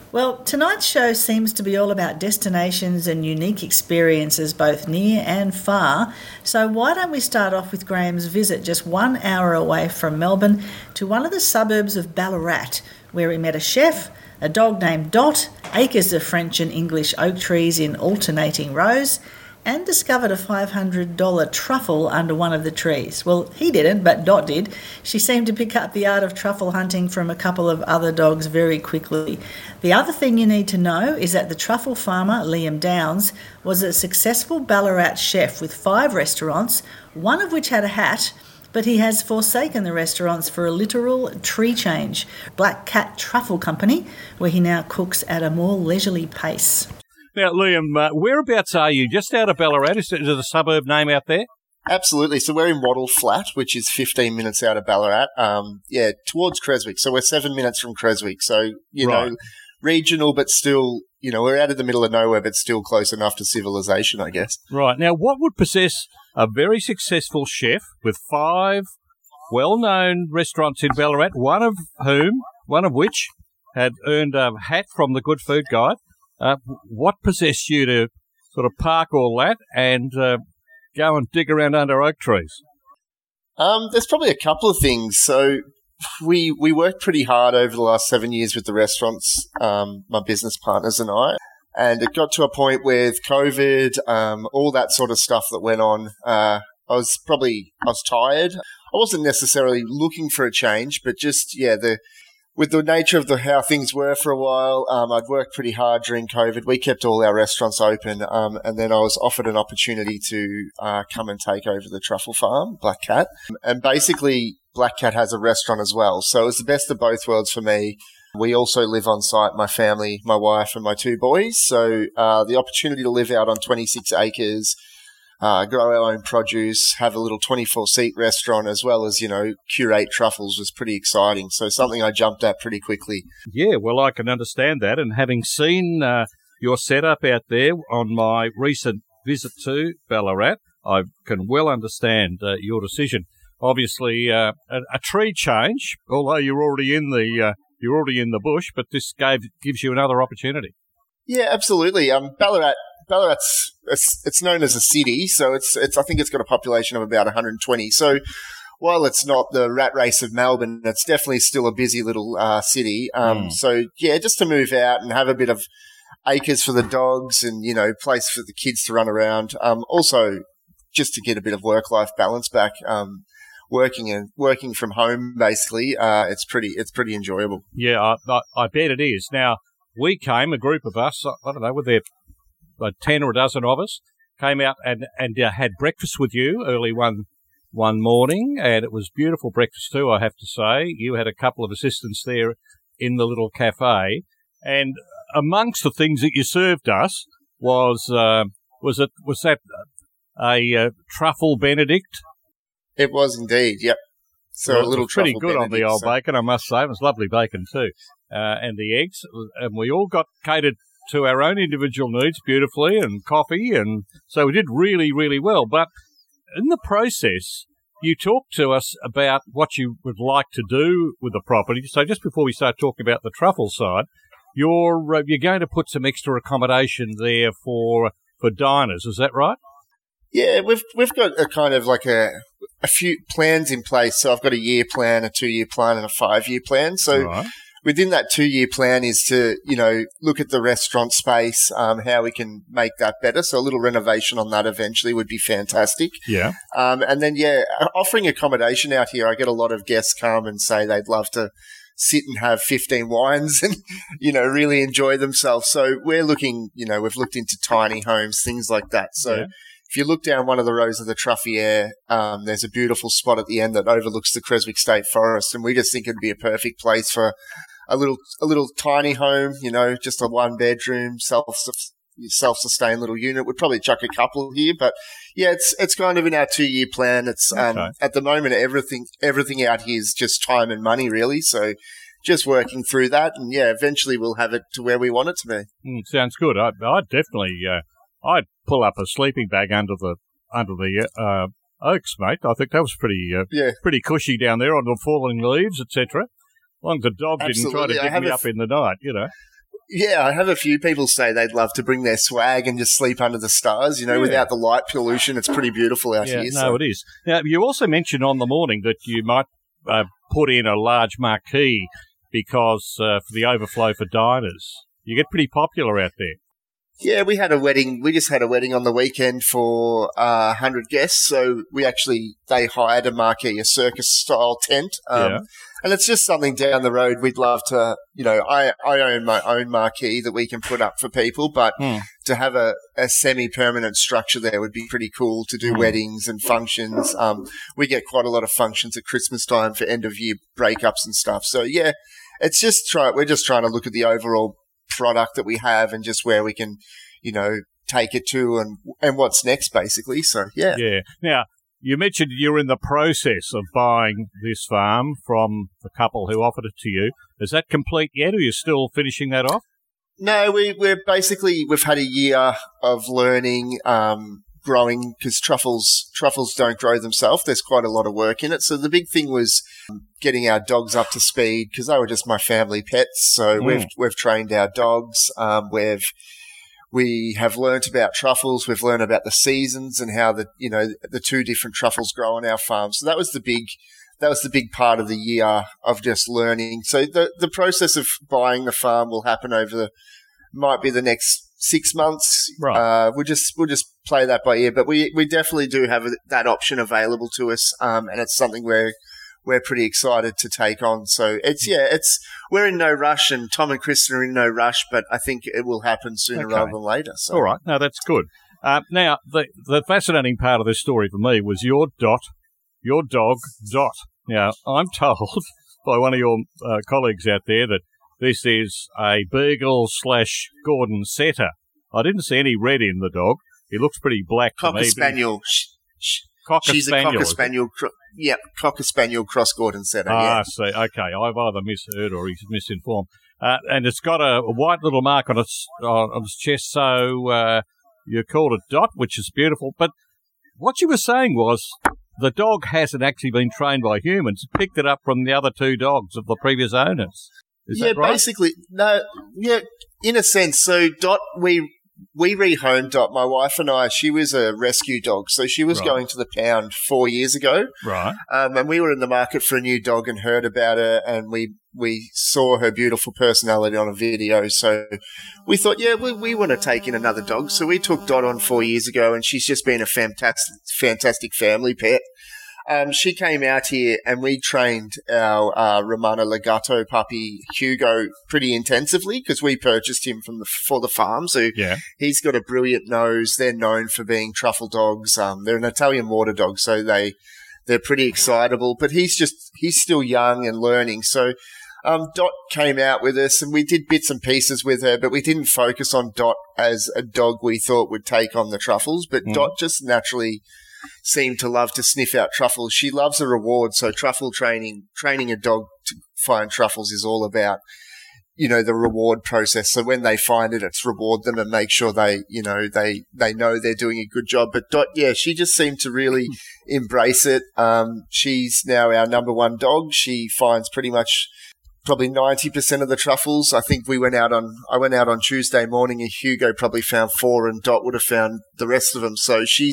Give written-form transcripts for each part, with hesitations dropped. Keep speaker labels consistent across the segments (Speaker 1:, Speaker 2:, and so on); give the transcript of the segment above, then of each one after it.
Speaker 1: Well, tonight's show seems to be all about destinations and unique experiences both near and far. So why don't we start off with Graham's visit just 1 hour away from Melbourne to one of the suburbs of Ballarat, where he met a chef, a dog named Dot, acres of French and English oak trees in alternating rows, and discovered a $500 truffle under one of the trees. Well, he didn't, but Dot did. She seemed to pick up the art of truffle hunting from a couple of other dogs very quickly. The other thing you need to know is that the truffle farmer, Liam Downs, was a successful Ballarat chef with 5 restaurants, one of which had a hat, but he has forsaken the restaurants for a literal tree change. Black Cat Truffle Company, where he now cooks at a more leisurely pace.
Speaker 2: Now, Liam, whereabouts are you? Just out of Ballarat? Is there a suburb name out there?
Speaker 3: Absolutely. So we're in Wattle Flat, which is 15 minutes out of Ballarat. Towards Creswick. So we're 7 minutes from Creswick. So, you know, regional, but still, you know, we're out of the middle of nowhere, but still close enough to civilization, I guess.
Speaker 2: Right. Now, what would possess a very successful chef with 5 well-known restaurants in Ballarat, one of which had earned a hat from the Good Food Guide? What possessed you to sort of park all that and go and dig around under oak trees?
Speaker 3: There's probably a couple of things. So we worked pretty hard over the last 7 years with the restaurants, my business partners and I. And it got to a point with COVID, all that sort of stuff that went on. I was tired. I wasn't necessarily looking for a change, but just, with the nature of how things were for a while, I'd worked pretty hard during COVID. We kept all our restaurants open, and then I was offered an opportunity to come and take over the truffle farm, Black Cat. And basically, Black Cat has a restaurant as well. So it was the best of both worlds for me. We also live on site, my family, my wife and my 2 boys. So the opportunity to live out on 26 acres, grow our own produce, have a little 24-seat restaurant, as well as, you know, curate truffles was pretty exciting. So something I jumped at pretty quickly.
Speaker 2: Yeah, well, I can understand that. And having seen your setup out there on my recent visit to Ballarat, I can well understand your decision. Obviously, a tree change, although you're already in the bush, but this gives you another opportunity.
Speaker 3: Yeah, absolutely. Ballarat's it's known as a city, so it's I think it's got a population of about 120. So while it's not the rat race of Melbourne, it's definitely still a busy little city. So yeah, just to move out and have a bit of acres for the dogs and, you know, place for the kids to run around. Also just to get a bit of work-life balance back. Working from home, basically, it's pretty enjoyable.
Speaker 2: Yeah, I bet it is. Now, we came, a group of us, I don't know, were there 10 or a dozen of us, came out and had breakfast with you early one morning, and it was beautiful breakfast too, I have to say. You had a couple of assistants there in the little cafe, and amongst the things that you served us was that a truffle Benedict?
Speaker 3: It was indeed, yep. So
Speaker 2: well,
Speaker 3: a little
Speaker 2: pretty
Speaker 3: truffle
Speaker 2: good
Speaker 3: Benedict,
Speaker 2: on the old bacon, I must say. It was lovely bacon too, and the eggs, and we all got catered to our own individual needs beautifully, and coffee, and so we did really, really well. But in the process, you talked to us about what you would like to do with the property. So just before we start talking about the truffle side, you're going to put some extra accommodation there for diners. Is that right?
Speaker 3: Yeah, we've got a kind of like a few plans in place. So I've got a year plan, a 2-year plan, and a 5-year plan. So. Right. Within that 2-year plan is to, you know, look at the restaurant space, how we can make that better. So a little renovation on that eventually would be fantastic.
Speaker 2: Yeah.
Speaker 3: And then, offering accommodation out here. I get a lot of guests come and say they'd love to sit and have 15 wines and, you know, really enjoy themselves. So we're looking, you know, we've looked into tiny homes, things like that. So if you look down one of the rows of the Truffier, there's a beautiful spot at the end that overlooks the Creswick State Forest. And we just think it'd be a perfect place for a little tiny home, you know, just a 1-bedroom, self-sustained little unit. We'd probably chuck a couple here, but yeah, it's kind of in our 2-year plan. It's, at the moment, everything out here is just time and money, really. So just working through that, and eventually we'll have it to where we want it to be.
Speaker 2: Sounds good. I'd definitely, I'd pull up a sleeping bag under the oaks, mate. I think that was pretty cushy down there on the falling leaves, etc. As long as the dog didn't try to get me up in the night, you know.
Speaker 3: Yeah, I have a few people say they'd love to bring their swag and just sleep under the stars. Without the light pollution, it's pretty beautiful out here.
Speaker 2: No, it is. Now, you also mentioned on the morning that you might put in a large marquee because for the overflow for diners. You get pretty popular out there.
Speaker 3: Yeah, we had a wedding. We just had a wedding on the weekend for 100 guests. So they hired a marquee, a circus-style tent. And it's just something down the road we'd love to, I own my own marquee that we can put up for people, but to have a semi-permanent structure there would be pretty cool to do weddings and functions. We get quite a lot of functions at Christmas time for end-of-year breakups and stuff. So, yeah, we're just trying to look at the overall product that we have and just where we can, take it to and what's next, basically. So, yeah.
Speaker 2: Yeah. Now, you mentioned you're in the process of buying this farm from the couple who offered it to you. Is that complete yet, or are you still finishing that off?
Speaker 3: No, we've had a year of learning, growing, because truffles don't grow themselves. There's quite a lot of work in it. So the big thing was getting our dogs up to speed, because they were just my family pets. So we've trained our dogs. We have learnt about truffles. We've learned about the seasons and how the two different truffles grow on our farm. So that was the big part of the year of just learning. So the process of buying the farm will happen might be the next 6 months.
Speaker 2: Right.
Speaker 3: We'll just play that by ear, but we definitely do have that option available to us. And it's something we're pretty excited to take on. So we're in no rush, and Tom and Kristen are in no rush, but I think it will happen sooner rather than later. So.
Speaker 2: All right. No, that's good. Now, the fascinating part of this story for me was your dog, Dot. Now, I'm told by one of your colleagues out there that this is a Beagle/Gordon Setter. I didn't see any red in the dog. He looks pretty black to me.
Speaker 3: Cocker Spaniel. She's a Cocker Spaniel. Cocker Spaniel cross Gordon Setter.
Speaker 2: I see. Okay, I've either misheard or he's misinformed. And it's got a white little mark on its chest, so you called it Dot, which is beautiful. But what you were saying was the dog hasn't actually been trained by humans. It picked it up from the other two dogs of the previous owners. Is that right?
Speaker 3: Basically, no. Yeah, in a sense. So Dot, we rehomed Dot, my wife and I. She was a rescue dog, so she was going to the pound 4 years ago.
Speaker 2: Right.
Speaker 3: And we were in the market for a new dog and heard about her, and we saw her beautiful personality on a video. So we thought, we want to take in another dog. So we took Dot on 4 years ago, and she's just been a fantastic family pet. She came out here and we trained our Romano Legato puppy, Hugo, pretty intensively because we purchased him for the farm. So he's got a brilliant nose. They're known for being truffle dogs. They're an Italian water dog, so they're pretty excitable. But he's still young and learning. So Dot came out with us and we did bits and pieces with her, but we didn't focus on Dot as a dog we thought would take on the truffles. But Dot just naturally seemed to love to sniff out truffles. She loves a reward, so truffle training a dog to find truffles is all about, the reward process. So when they find it, it's reward them and make sure they know they're doing a good job. But Dot, she just seemed to really embrace it. She's now our number one dog. She finds pretty much probably 90% of the truffles. I think I went out on Tuesday morning and Hugo probably found 4 and Dot would have found the rest of them. So she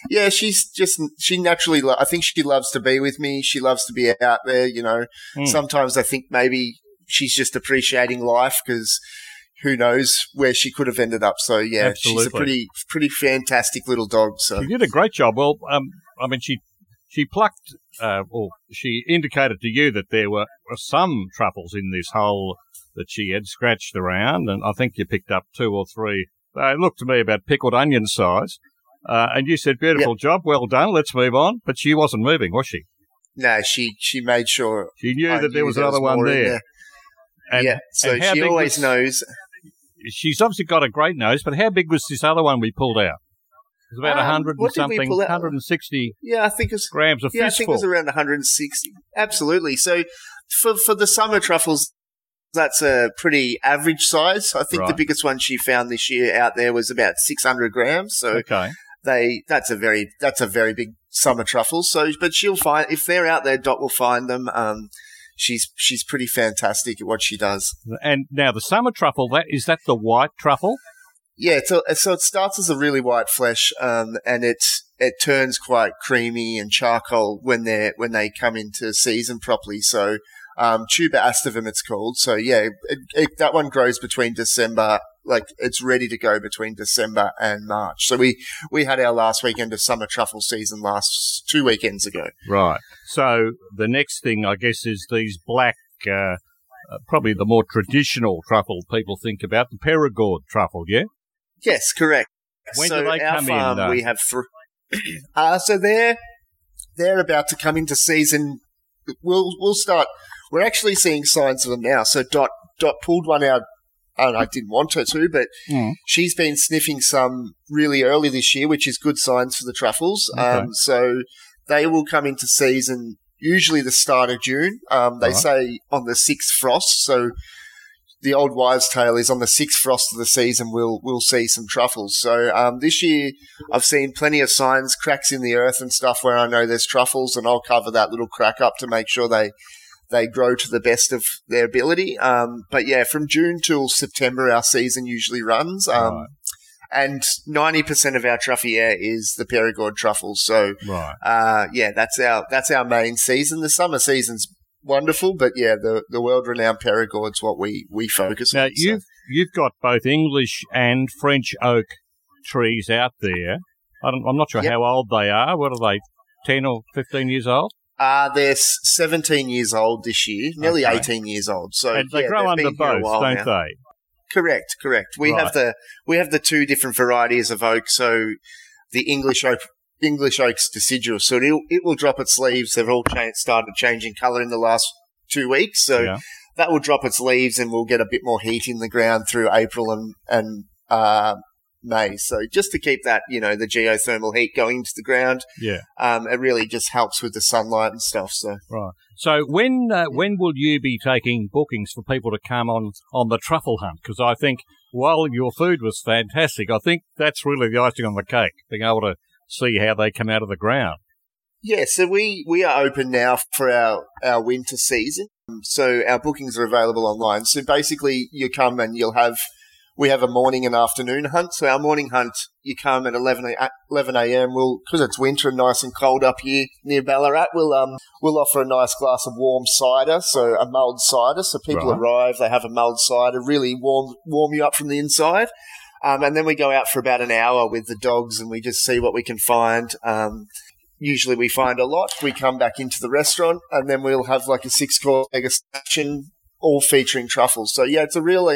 Speaker 3: naturally, I think she loves to be with me. She loves to be out there, Sometimes I think maybe she's just appreciating life because who knows where she could have ended up. So
Speaker 2: Absolutely.
Speaker 3: She's a pretty fantastic little dog. So
Speaker 2: she did a great job. Well, she plucked, or she indicated to you that there were some truffles in this hole that she had scratched around, and I think you picked up 2 or 3. They looked to me about pickled onion size. And you said, beautiful job, well done, let's move on. But she wasn't moving, was she?
Speaker 3: No, she made sure.
Speaker 2: She knew that there was another one there.
Speaker 3: So she always knows.
Speaker 2: She's obviously got a great nose, but how big was this other one we pulled out? It was about 100 and something, 160
Speaker 3: I think it's
Speaker 2: grams of fistful.
Speaker 3: I think it was around 160. Absolutely. So for the summer truffles, that's a pretty average size. I think the biggest one she found this year out there was about 600 grams. So that's a very big summer truffle. So, but she'll find, if they're out there, Dot will find them. she's pretty fantastic at what she does.
Speaker 2: And now the summer truffle, is that the white truffle?
Speaker 3: Yeah, so it starts as a really white flesh, and it turns quite creamy and charcoal when they come into season properly. So tuber aestivum it's called. So yeah, that one grows between December. Like it's ready to go between December and March. So we had our last weekend of summer truffle season last 2 weekends ago.
Speaker 2: Right. So the next thing, I guess, is these black, probably the more traditional truffle people think about, the Perigord truffle, yeah?
Speaker 3: Yes, correct.
Speaker 2: When do they come in?
Speaker 3: We have so they're about to come into season. We'll start. We're actually seeing signs of them now. So Dot pulled one out. And I didn't want her to, but she's been sniffing some really early this year, which is good signs for the truffles.
Speaker 2: Okay.
Speaker 3: So they will come into season usually the start of June. They say on the 6th frost. So the old wives' tale is on the 6th frost of the season we'll see some truffles. So this year I've seen plenty of signs, cracks in the earth and stuff where I know there's truffles, and I'll cover that little crack up to make sure they grow to the best of their ability. But yeah, from June till September, our season usually runs. And 90% of our truffier is the Perigord truffles. So, yeah, that's our main season. The summer season's wonderful, but yeah, the world-renowned Perigord's what we focus on.
Speaker 2: Now, you've got both English and French oak trees out there. I'm not sure how old they are. What are they, 10 or 15 years old?
Speaker 3: They're 17 years old this year, nearly 18 years old. So
Speaker 2: and they grow under both, don't they?
Speaker 3: Correct. We have the two different varieties of oak. So the English oak's deciduous, so it will drop its leaves. They've all started changing colour in the last 2 weeks, so that will drop its leaves, and we'll get a bit more heat in the ground through April and May. So just to keep that, the geothermal heat going into the ground. Yeah. It really just helps with the sunlight and stuff. So.
Speaker 2: Right. So when will you be taking bookings for people to come on the truffle hunt? Because I think while your food was fantastic, I think that's really the icing on the cake, being able to see how they come out of the ground.
Speaker 3: Yeah. So we are open now for our winter season. So our bookings are available online. So basically you come and we have a morning and afternoon hunt. So our morning hunt, you come at 11 a.m. Because it's winter and nice and cold up here near Ballarat, we'll offer a nice glass of warm cider, so a mulled cider. So people arrive, they have a mulled cider, really warm you up from the inside. And then we go out for about an hour with the dogs and we just see what we can find. Usually we find a lot. We come back into the restaurant and then we'll have like a 6-course degustation, all featuring truffles. So yeah, it's a really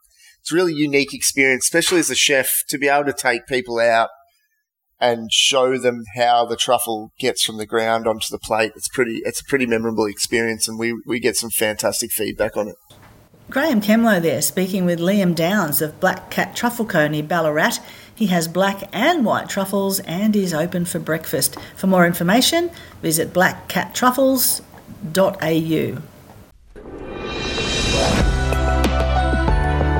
Speaker 3: unique experience, especially as a chef, to be able to take people out and show them how the truffle gets from the ground onto the plate. It's a pretty memorable experience, and we get some fantastic feedback on it.
Speaker 1: Graham Kemlow there, speaking with Liam Downs of Black Cat Truffle Co. near Ballarat. He has black and white truffles and is open for breakfast. For more information, visit blackcattruffles.au.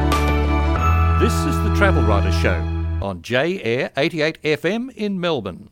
Speaker 2: This is the Travel Writer Show on J Air 88 FM in Melbourne.